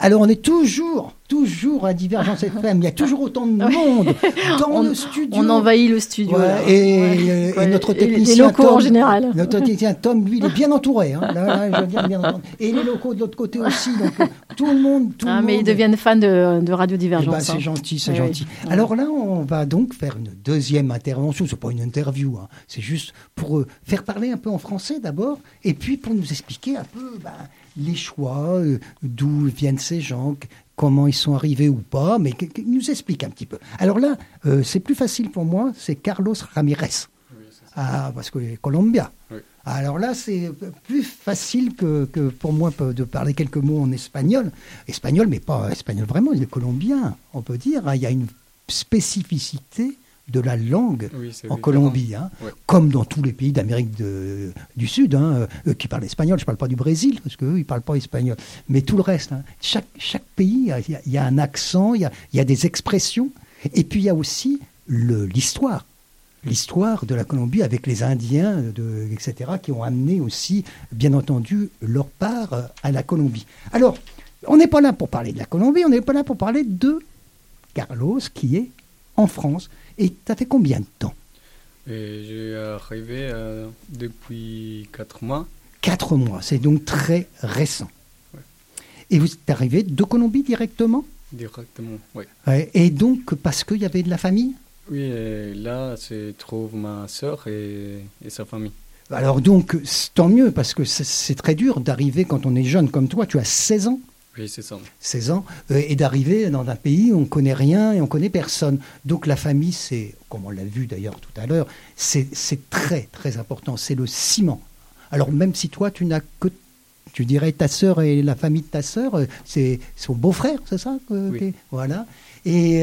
Alors, on est toujours à Divergence FM. Il y a toujours autant de monde dans le studio. On envahit le studio. Ouais, et notre technicien les locaux Tom, en général. Notre technicien Tom, lui, il est bien entouré. Hein. Là, je veux dire, bien entouré. Et les locaux de l'autre côté aussi. Donc, tout le monde. Mais ils deviennent fans de Radio Divergence. C'est gentil, c'est gentil. Ouais. Alors là, on va donc faire une deuxième intervention. C'est pas une interview. Hein. C'est juste pour faire parler un peu en français d'abord. Et puis pour nous expliquer un peu les choix, d'où viennent ces gens, comment ils sont arrivés ou pas, mais qu'il nous explique un petit peu. Alors là, c'est plus facile pour moi, c'est Carlos Ramirez. Oui, parce que Colombia. Oui. Alors là, c'est plus facile que pour moi de parler quelques mots en espagnol. Espagnol, mais pas espagnol vraiment, il est colombien, on peut dire. Hein, il y a une spécificité de la langue en Colombie, hein, comme dans tous les pays d'Amérique du Sud, hein, qui parlent espagnol. Je ne parle pas du Brésil, parce qu'eux, ils ne parlent pas espagnol. Mais tout le reste, hein, chaque pays, il y a un accent, il y a des expressions. Et puis, il y a aussi l'histoire. L'histoire de la Colombie avec les Indiens, etc., qui ont amené aussi, bien entendu, leur part à la Colombie. Alors, on n'est pas là pour parler de la Colombie, on n'est pas là pour parler de Carlos, qui est en France. Et tu as fait combien de temps ? Je suis arrivé depuis 4 mois. 4 mois, c'est donc très récent. Ouais. Et vous êtes arrivé de Colombie directement ? Directement, oui. Ouais, et donc, parce qu'il y avait de la famille ? Oui, et là, je trouve ma sœur et sa famille. Alors donc, tant mieux, parce que c'est très dur d'arriver quand on est jeune comme toi. Tu as 16 ans ? Oui, c'est ça. 16 ans, et d'arriver dans un pays où on ne connaît rien et on ne connaît personne. Donc la famille, c'est, comme on l'a vu d'ailleurs tout à l'heure, c'est très très important, c'est le ciment. Alors même si toi, tu n'as que, tu dirais, ta sœur et la famille de ta sœur, c'est son beau-frère, c'est ça ? Oui. Voilà. Et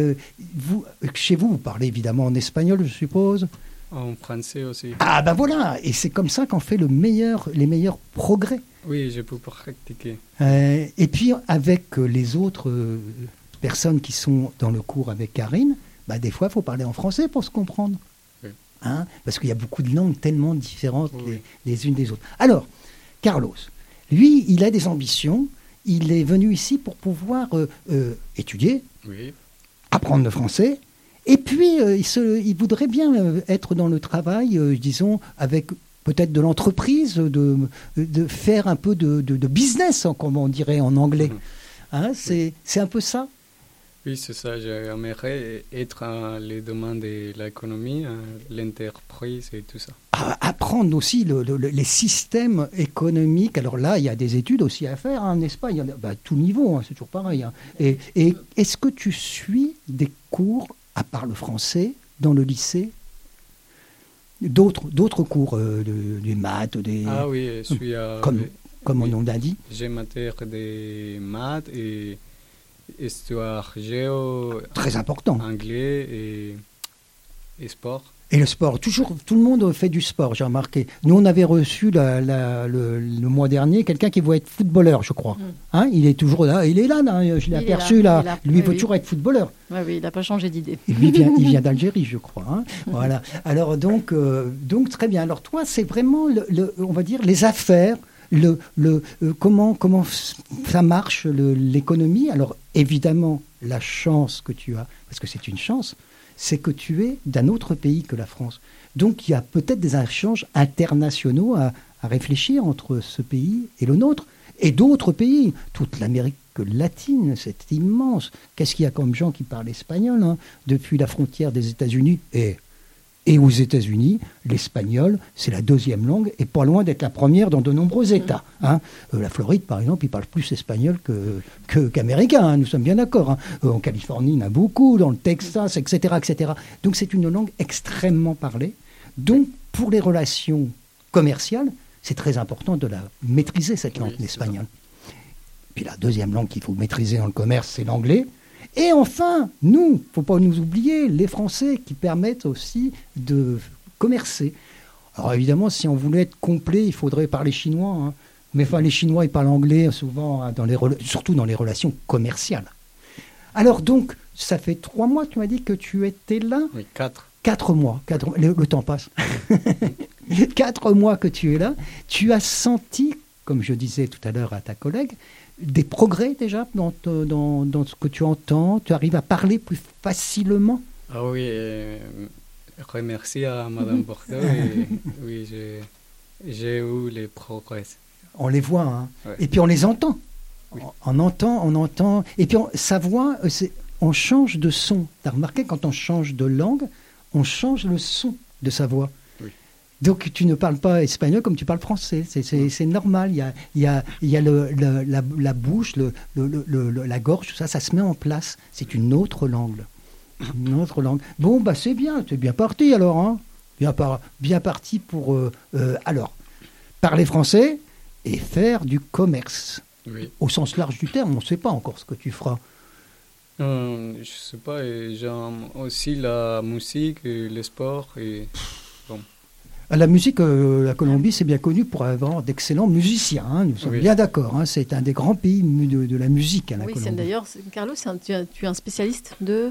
chez vous, vous parlez évidemment en espagnol, je suppose ? En français aussi. Ah ben voilà, et c'est comme ça qu'on fait les meilleurs progrès. Oui, je peux pratiquer. Et puis, avec les autres personnes qui sont dans le cours avec Karine, des fois, il faut parler en français pour se comprendre. Oui. Hein, parce qu'il y a beaucoup de langues tellement différentes les unes des autres. Alors, Carlos, lui, il a des ambitions. Il est venu ici pour pouvoir étudier, apprendre le français. Et puis, il voudrait bien être dans le travail, disons, avec peut-être de l'entreprise, de faire un peu de business, comme on dirait en anglais. Hein, c'est un peu ça ? Oui, c'est ça. J'aimerais être dans les domaines de l'économie, l'entreprise et tout ça. Apprendre aussi les systèmes économiques. Alors là, il y a des études aussi à faire, hein, n'est-ce pas ? Il y a tout niveau, hein, c'est toujours pareil. Hein. Et est-ce que tu suis des cours, à part le français, dans le lycée ? D'autres cours, des maths, Ah oui, je suis comme on l'a dit. J'ai matière des maths et histoire, géo. Très important. Anglais et sport. Et le sport, toujours, tout le monde fait du sport, j'ai remarqué. Nous, on avait reçu le mois dernier quelqu'un qui voulait être footballeur, je crois. Hein, il est toujours là, je l'ai aperçu là. Lui, il veut toujours être footballeur. Oui, il n'a pas changé d'idée. Il vient d'Algérie, je crois. Hein. Voilà. Alors donc très bien. Alors toi, c'est vraiment on va dire les affaires, comment ça marche l'économie. Alors évidemment, la chance que tu as, parce que c'est une chance, c'est que tu es d'un autre pays que la France. Donc il y a peut-être des échanges internationaux à réfléchir entre ce pays et le nôtre, et d'autres pays. Toute l'Amérique latine, c'est immense. Qu'est-ce qu'il y a comme gens qui parlent espagnol, hein, depuis la frontière des États-Unis et aux États-Unis, l'espagnol, c'est la deuxième langue et pas loin d'être la première dans de nombreux États. Hein. La Floride, par exemple, ils parlent plus espagnol qu'américain, hein, nous sommes bien d'accord. Hein. En Californie, il y en a beaucoup, dans le Texas, etc., etc. Donc c'est une langue extrêmement parlée. Donc pour les relations commerciales, c'est très important de la maîtriser, cette langue, l'espagnol. Puis la deuxième langue qu'il faut maîtriser dans le commerce, c'est l'anglais. Et enfin, nous, il ne faut pas nous oublier, les Français qui permettent aussi de commercer. Alors évidemment, si on voulait être complet, il faudrait parler chinois. Hein. Mais enfin, les Chinois, ils parlent anglais souvent, hein, surtout dans les relations commerciales. Alors donc, ça fait 3 mois, tu m'as dit que tu étais là ? Oui, 4. 4 mois. Le temps passe. 4 mois que tu es là. Tu as senti, comme je disais tout à l'heure à ta collègue, des progrès déjà dans ce que tu entends? Tu arrives à parler plus facilement? Ah oui, remercie à Madame Bordeaux. Et, oui, j'ai eu les progrès. On les voit, hein. Ouais. Et puis on les entend. Oui. On entend. Et puis sa voix, on change de son. Tu as remarqué, quand on change de langue, on change le son de sa voix. Oui. Donc tu ne parles pas espagnol comme tu parles français. C'est normal. Il y a la bouche, la gorge, tout ça, ça se met en place. C'est une autre langue. Une autre langue. Bon, bah c'est bien parti alors. Hein. Bien parti pour alors parler français et faire du commerce. Oui. Au sens large du terme, on ne sait pas encore ce que tu feras. Je sais pas, et j'aime aussi la musique et le sport. Et, bon. La musique, la Colombie, c'est bien connu pour avoir d'excellents musiciens. Hein, nous sommes bien d'accord. Hein, c'est un des grands pays de la musique, hein, la Colombie. Oui, d'ailleurs, Carlos, tu es un spécialiste de...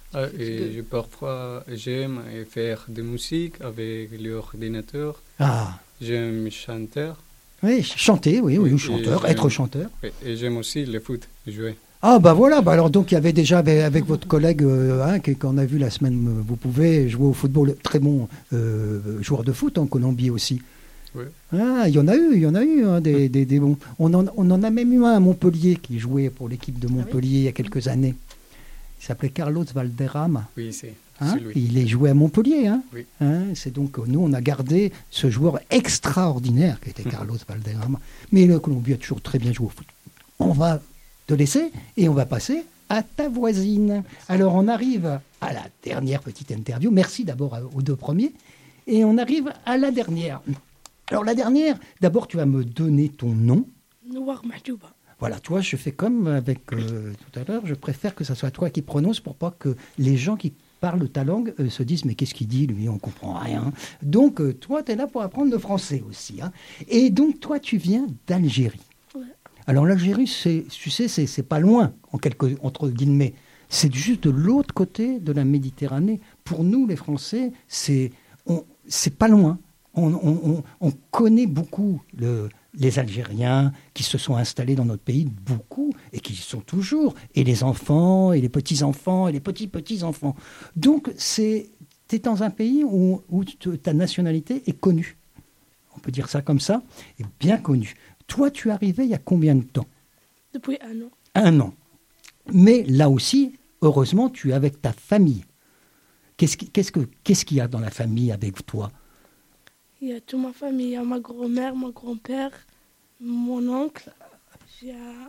Parfois, j'aime faire de la musique avec l'ordinateur. Ah. J'aime chanter. Oui, chanter, oui, chanteur, être chanteur. Et j'aime aussi le foot, jouer. Ah bah voilà, bah alors donc il y avait déjà avec votre collègue qu'on a vu la semaine, vous pouvez jouer au football, très bon joueur de foot en Colombie aussi. Oui. Ah, il y en a eu hein, des bons. On en a même eu un à Montpellier qui jouait pour l'équipe de Montpellier il y a quelques années. Il s'appelait Carlos Valderrama. Oui, c'est lui. Il est joué à Montpellier. Hein. Oui. C'est donc, nous, on a gardé ce joueur extraordinaire qui était Carlos Valderrama. Mais la Colombie a toujours très bien joué au foot. On va te laisser et on va passer à ta voisine. Alors, on arrive à la dernière petite interview. Merci d'abord aux deux premiers. Et on arrive à la dernière. Alors, la dernière, d'abord, tu vas me donner ton nom. Noir Mahjouba. Voilà, toi, je fais comme avec tout à l'heure. Je préfère que ce soit toi qui prononce pour pas que les gens qui parlent ta langue se disent « mais qu'est-ce qu'il dit, lui, on comprend rien ». Donc, toi, tu es là pour apprendre le français aussi. Hein. Et donc, toi, tu viens d'Algérie. Ouais. Alors, l'Algérie, tu sais, c'est pas loin, entre guillemets. C'est juste de l'autre côté de la Méditerranée. Pour nous, les Français, c'est pas loin. On connaît beaucoup les Algériens qui se sont installés dans notre pays, beaucoup, et qui y sont toujours, et les enfants, et les petits-enfants, et les petits-petits-enfants. Donc, t'es dans un pays où ta nationalité est connue. On peut dire ça comme ça, et bien connue. Toi, tu es arrivé il y a combien de temps? Depuis 1 an. 1 an. Mais là aussi, heureusement, tu es avec ta famille. Qu'est-ce qu'il y a dans la famille avec toi? Il y a toute ma famille, il y a ma grand-mère, mon grand-père, mon oncle. J'ai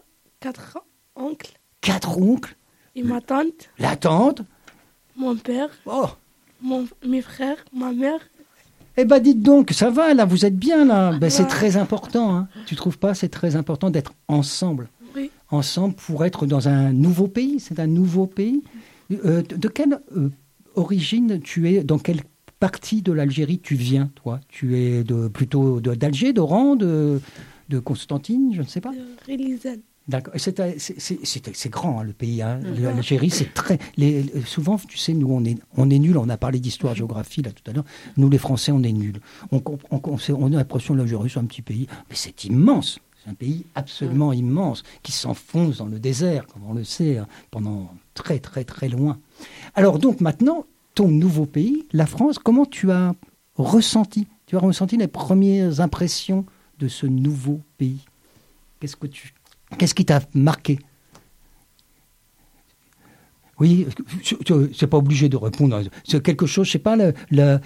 4 oncles. 4 oncles? Et ma tante. La tante? Mon père. Oh! Mes frères, ma mère. Eh ben dites donc, ça va là, vous êtes bien là. Ben, Ouais. c'est très important, hein. Tu trouves pas? C'est très important d'être ensemble. Oui. Ensemble pour être dans un nouveau pays. C'est un nouveau pays. De quelle origine tu es? Dans quelle partie de l'Algérie tu viens, toi? Tu es plutôt d'Alger, d'Oran, de Constantine, je ne sais pas. Rélisane. D'accord. C'est grand, hein, le pays. Hein. L'Algérie, c'est très. Souvent, tu sais, nous, on est nuls. On a parlé d'histoire-géographie là tout à l'heure. Nous, les Français, on est nuls. On a l'impression que l'Algérie, c'est un petit pays, mais c'est immense. C'est un pays absolument immense qui s'enfonce dans le désert, comme on le sait, hein, pendant très, très, très loin. Alors, donc, maintenant, ton nouveau pays, la France, comment tu as ressenti? Tu as ressenti les premières impressions de ce nouveau pays? Qu'est-ce qui t'a marqué? Oui, c'est pas obligé de répondre. C'est quelque chose, je sais pas, la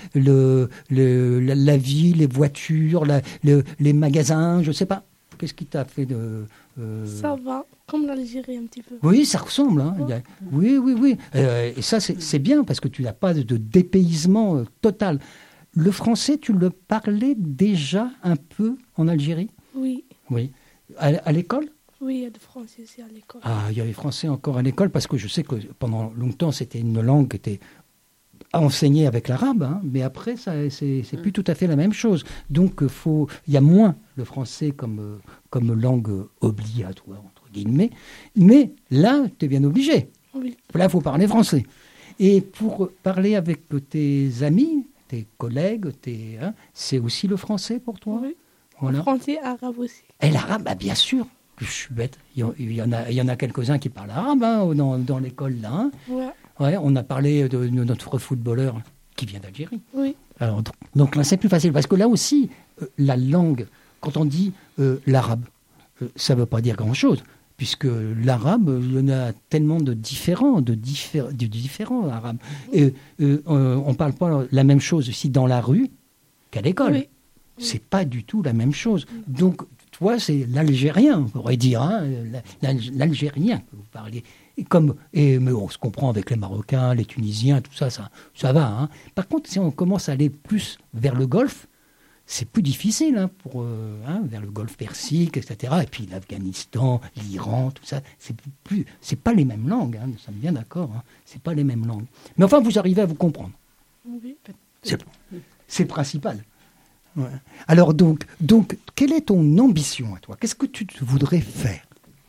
vie, les voitures, les magasins, je sais pas. Qu'est-ce qui t'a fait de... Ça va, comme l'Algérie un petit peu. Oui, ça ressemble. Hein. Ouais. Oui. Et ça, c'est bien parce que tu n'as pas de dépaysement total. Le français, tu le parlais déjà un peu en Algérie? Oui. Oui. À l'école? Oui, il y a du français aussi à l'école. Ah, il y avait français encore à l'école parce que je sais que pendant longtemps, c'était une langue qui était enseignée avec l'arabe, hein, mais après, c'est plus tout à fait la même chose. Donc, il y a moins le français comme langue obligatoire, entre guillemets. Mais là, tu es bien obligé. Oui. Là, il faut parler français. Et pour parler avec tes amis, tes collègues, c'est aussi le français pour toi? Oui. Voilà. Français, arabe aussi. Et l'arabe, bah, bien sûr. Je suis bête. Il y en a quelques-uns qui parlent arabe hein, dans l'école là. Hein. Ouais. Ouais, on a parlé de notre footballeur qui vient d'Algérie. Oui. Alors, donc là, c'est plus facile. Parce que là aussi, la langue, quand on dit l'arabe, ça ne veut pas dire grand-chose. Puisque l'arabe, il y en a tellement de différents arabes. Et on ne parle pas la même chose ici dans la rue qu'à l'école. Oui. C'est pas du tout la même chose. Donc, toi, c'est l'algérien, on pourrait dire, hein, l'algérien que vous parlez. Mais on se comprend avec les Marocains, les Tunisiens, tout ça, ça va. Hein. Par contre, si on commence à aller plus vers le Golfe, c'est plus difficile vers le Golfe Persique, etc. Et puis l'Afghanistan, l'Iran, tout ça, c'est pas les mêmes langues. Hein, nous sommes bien d'accord. Hein, c'est pas les mêmes langues. Mais enfin, vous arrivez à vous comprendre. Oui. C'est principal. Ouais. Alors donc, quelle est ton ambition à toi? Qu'est-ce que tu voudrais faire?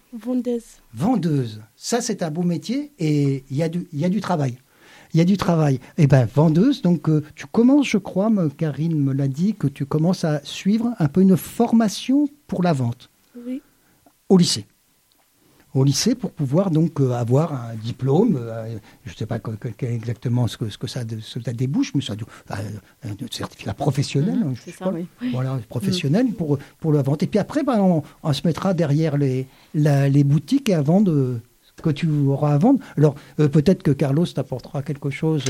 Vendeuse. Ça, c'est un beau métier et il y a du travail. Il y a du travail. Eh bien, vendeuse, donc tu commences, je crois, Karine me l'a dit, que tu commences à suivre un peu une formation pour la vente. Oui. Au lycée. Au lycée pour pouvoir donc avoir un diplôme, je ne sais pas exactement ce que ça débouche, mais ça un certificat professionnel. C'est ça, oui. Voilà, professionnel pour la vente. Et puis après, on se mettra derrière les boutiques et à vendre ce que tu auras à vendre. Alors, peut-être que Carlos t'apportera quelque chose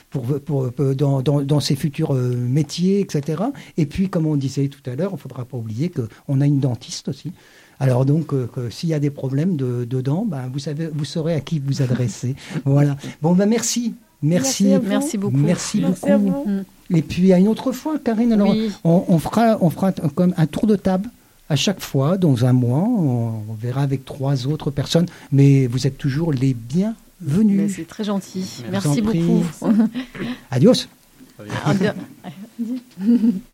dans ses futurs métiers, etc. Et puis, comme on disait tout à l'heure, il ne faudra pas oublier qu'on a une dentiste aussi. Alors donc, s'il y a des problèmes dedans, vous saurez à qui vous adresser. Voilà. Bon, merci. Merci beaucoup. Merci beaucoup. Et puis, à une autre fois, Karine, alors, oui. on fera comme un tour de table à chaque fois, dans un mois. On verra avec 3 autres personnes. Mais vous êtes toujours les bienvenus. Mais c'est très gentil. Merci beaucoup. Adios. Adios.